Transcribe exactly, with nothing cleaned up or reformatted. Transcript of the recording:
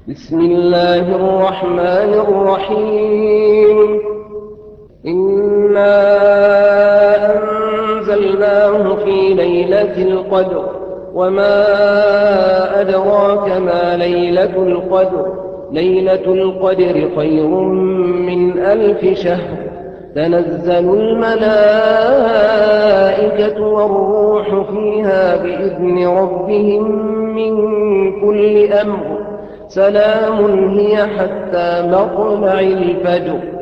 بسم الله الرحمن الرحيم. إنا أنزلناه في ليلة القدر، وما أدراك ما ليلة القدر. ليلة القدر خير من ألف شهر. تنزل الملائكة والروح فيها بإذن ربهم من كل أمر. سلام هي حتى مطلع الفجر.